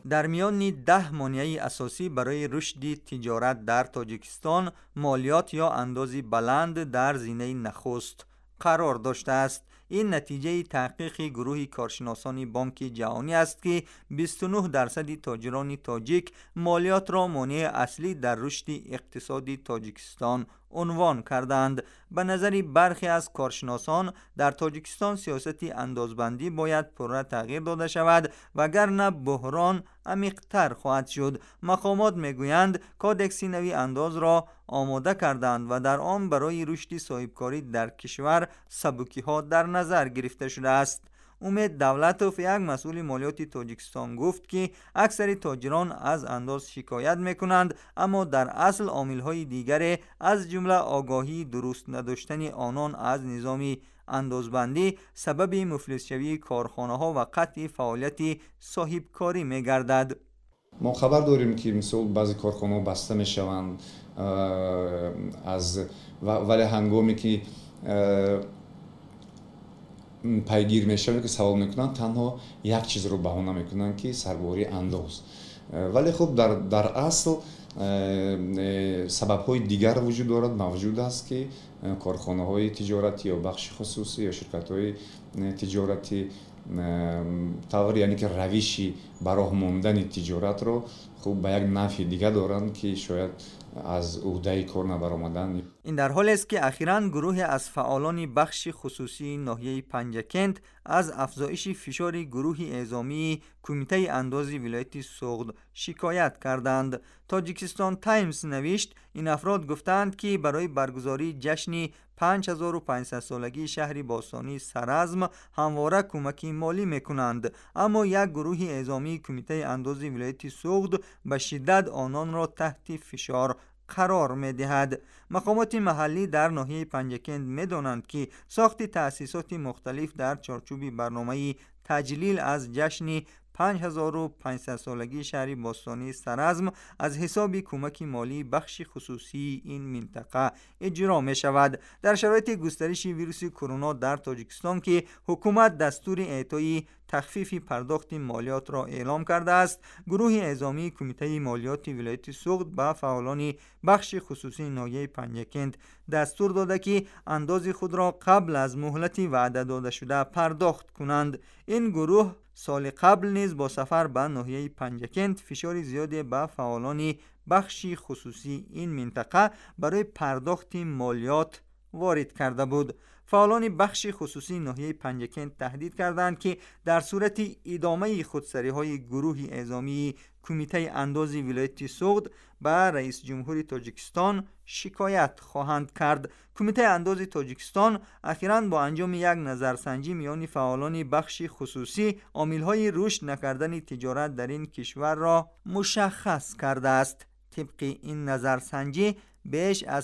در میان 10 مانع اساسی برای رشد تجارت در تاجیکستان، مالیات یا اندازی بلند در زینه نخست قرار داشته است. این نتیجه تحقیق گروه کارشناسان بانک جهانی است که 29% تاجران تاجیک مالیات را مانع اصلی در رشد اقتصادی تاجیکستان عنوان کردند. به نظر برخی از کارشناسان در تاجیکستان سیاست اندازبندی باید پررو تغییر داده شود وگرنه بحران عمیق‌تر خواهد شد. مقامات میگویند کادکس نوی انداز را آماده کردند و در آن برای رشد صاحبکاری در کشور سبکی‌ها در نظر گرفته شده است. امید دولتوف، یک مسئول مالیات تاجیکستان، گفت که اکثر تاجران از انداز شکایت میکنند، اما در اصل عامل‌های دیگر از جمله آگاهی درست نداشتن آنان از نظام اندازبندی سبب مفلس شوی کارخانه‌ها و قطع فعالیت صاحبکاری می‌گردد. ما خبر داریم که مثلا بعضی کارخانه‌ها بسته میشوند ولی هنگامی که پیگیر میشوند که سوال میکنن تنها یک چیز رو بهانه میکنن که سرباری انداز، ولی خب در اصل سبب‌های دیگر وجود دارد. موجود است که کارخانه‌های تجارتی یا بخش خصوصی یا شرکت‌های تجارتی طور یعنی که روشی برای ماندن تجارت رو خب به یک نفع دیگه دارند که شاید از عهده کار نبرآمدن. این در حالی است که اخیراً گروه از فعالان بخش خصوصی ناحیه پنجکند از افزایش فشار گروه اعزامی کمیته اندازی ولایت سوغد شکایت کردند. تاجیکستان تایمز نوشت این افراد گفتند که برای برگزاری جشن 5500 سالگی شهر باستانی سرزم همواره کمکی مالی میکنند، اما یک گروه اعزامی کمیته اندازی ولایت سوغد به شدت آنان را تحت فشار قرار می‌دهد. مقامات محلی در ناحیه پنجکند می‌دانند که ساخت تأسیسات مختلف در چارچوب برنامه تجلیل از جشن 5500 سالگی شهر باستانی سرزم از حساب کمک مالی بخش خصوصی این منطقه اجرا می شود. در شرایط گسترش ویروس کرونا در تاجیکستان که حکومت دستور اعطای تخفیف پرداخت مالیات را اعلام کرده است، گروه اعزامی کمیته مالیات ولایت سوغد به فعالان بخش خصوصی ناحیه پنجکند دستور داده که انداز خود را قبل از مهلت وعده داده شده پرداخت کنند. این گروه سال قبل نیز با سفر به ناحیه پنجکند فشار زیادی به فعالان بخش خصوصی این منطقه برای پرداخت مالیات وارد کرده بود. فعالان بخش خصوصی ناحیه پنجکند تهدید کردند که در صورت ادامه خودسری‌های گروه اعزامی کمیته اندازی ولایت سوغد به رئیس جمهور تاجیکستان شکایت خواهند کرد. کمیته اندازی تاجیکستان اخیراً با انجام یک نظرسنجی میان فعالان بخش خصوصی عامل‌های رشد نکردن تجارت در این کشور را مشخص کرده است. طبق این نظرسنجی بیش از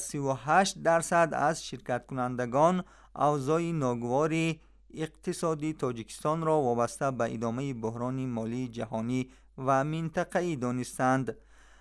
38% از شرکت کنندگان اوضاع ناگوار اقتصادی تاجیکستان را وابسته به ادامه بحران مالی جهانی و منطقه‌ای دانستند.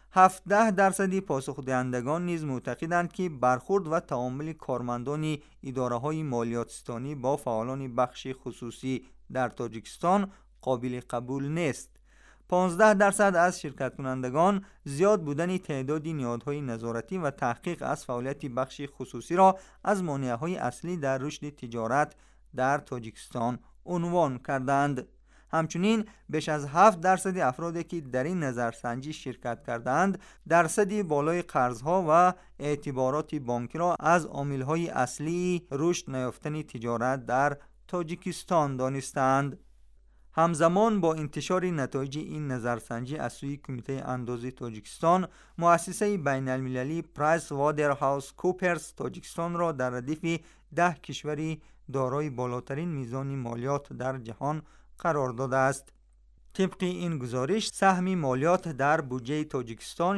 17% پاسخ دهندگان نیز معتقدند که برخورد و تعامل کارمندان اداره‌های مالیات‌ستانی با فعالان بخش خصوصی در تاجیکستان قابل قبول نیست. 15% از شرکت کنندگان زیاد بودن تعداد نهادهای نظارتی و تحقیق از فعالیت بخش خصوصی را از مانع‌های اصلی در رشد تجارت در تاجیکستان عنوان کردند. همچنین بیش از 7% افرادی که در این نظرسنجی شرکت کردند درصدی بالای قرضها و اعتبارات بانکی را از عامل‌های اصلی رشد نیافتن تجارت در تاجیکستان دانستند. همزمان با انتشار نتایج این نظرسنجی از سوی کمیته اندازی تاجیکستان، مؤسسه بین المللی پرایس وادرهاوس کوپرز تاجیکستان را در ردیف 10 کشوری دارای بالاترین میزان مالیات در جهان قرار داده است. طبق این گزارش سهم مالیات در بودجه تاجیکستان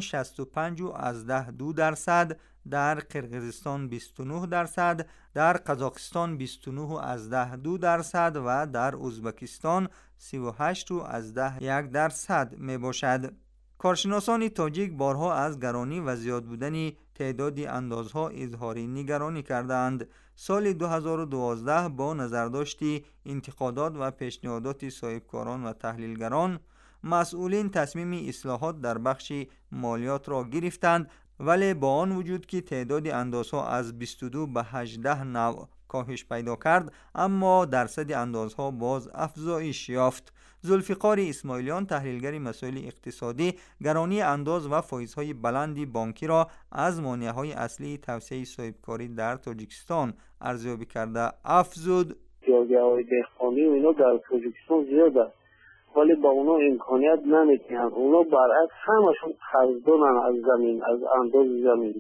65.2%، در قرقیزستان 29%، در قزاقستان 29.2% و در ازبکستان 38.1% می باشد. کارشناسان تاجیک بارها از گرانی و زیاد بودن تعداد اندازها اظهار نگرانی کردند. سال 2012 با نظرداشت انتقادات و پیشنهادات صاحبکاران و تحلیلگران، مسئولین تصمیم اصلاحات در بخش مالیات را گرفتند، ولی با آن وجود که تعداد اندازها از 22 به 18 نوع کاهش پیدا کرد، اما درصد اندازها باز افزایش یافت. ذوالفقار اسماعیلیان، تحلیلگر مسائل اقتصادی، گرانی انداز و فایزهای بلند بانکی را از مانع‌های اصلی توسعه صاحبکاری در تاجیکستان ارزیابی کرده افزود: جایگاه‌های دهقانی و اینا در تاجیکستان زیاد است، ولی با اونا امکانیت نمیتونن. اونا برعکس همشون قرض دارن از زمین، از انداز زمین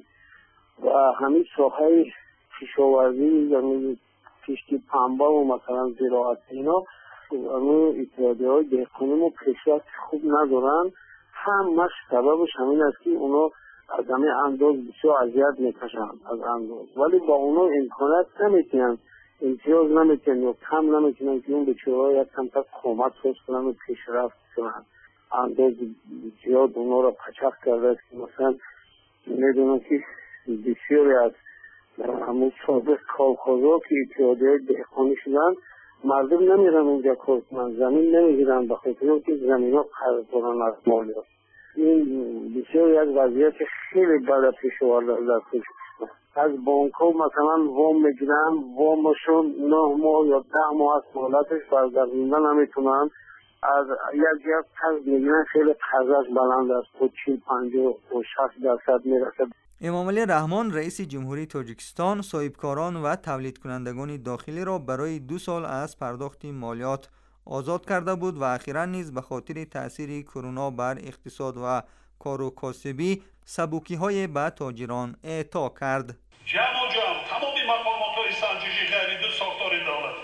و همین ساحه کشاورزی، زمین کشتی پنبه و مثلا زراعت اینا، اونو اتحادیه‌های دهقانی ما پیشرفت خوب ندارن. همش سببش همین است که اونا از همین انداز بسیار اذیت میکشن از انداز، ولی با اونا امکانیت نمیتونن، امتیاز نمیتونن یا کم نمیتونن که اون بچه‌ها یک کمتر کمک ساز کنن و پیشرفت کنن. انداز زیاد اونا را پچق کرده است که مثلا میدونم که بسیاری از همون سابق کالخوزا که اتحادیه دهقانی شدن، مردم نمیرن اونجا کار کنن، زمین نمیگیرن به خاطر که زمین ها قرض دارن از مالیات. این بسیاری از وضعیت خیلی بد پیش آورده در تاجیکستان. از بانک ها مثلا وام میگیرن، وامشون 9 ماه یا 10 ماه از مهلتش برگردوندن نمیتونن. از یک قرض میگیرن، خیلی قرضش بلند است، تا 40 50 و 60% میرسه. امام علی رحمان، رئیس جمهوری تاجیکستان، صاحبکاران و تولید کنندگان داخلی را برای 2 سال از پرداخت مالیات آزاد کرده بود و اخیراً نیز به خاطر تأثیر کرونا بر اقتصاد و کار و کاسبی سبوکی‌های به تاجران اعطا کرد. جمع تمام مقامات سنجشی غیر دو ساختار دولت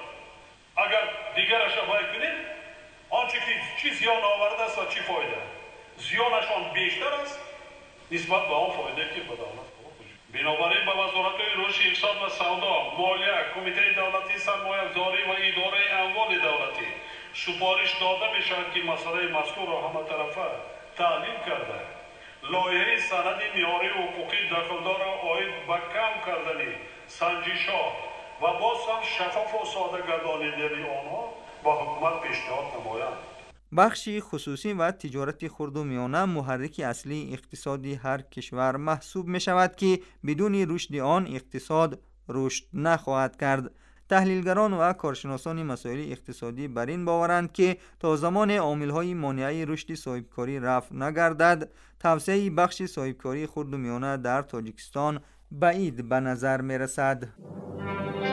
اگر دیگرش را باید کنید، آنچه که چی زیان آورده است و چی فایده، زیانشان بیشتر است نسبت به آن فایده که به دولت وجود. بنابراین به وزارت‌های رشد اقتصاد و سودا، مالیه، کمیته دولتی سرمایه‌گذاری و اداره اموال دولتی سپارش داده می‌شود که مسئله مذکور را همه طرفه تحلیل کرده لایحه سند معیاری حقوقی دخلدار را عاید به کم کردن سنجش‌ها و باز هم شفاف و ساده گردانیدن آنها با حکومت پیشنهاد نمایند. بخش خصوصی و تجارت خرد و میانه محرک اصلی اقتصادی هر کشور محسوب می شود که بدون رشد آن اقتصاد رشد نخواهد کرد. تحلیلگران و کارشناسان مسائل اقتصادی بر این باورند که تا زمان عامل‌های مانعه رشد صاحبکاری رفع نگردد، توسعه بخش صاحبکاری خرد و میانه در تاجیکستان بعید به نظر می رسد.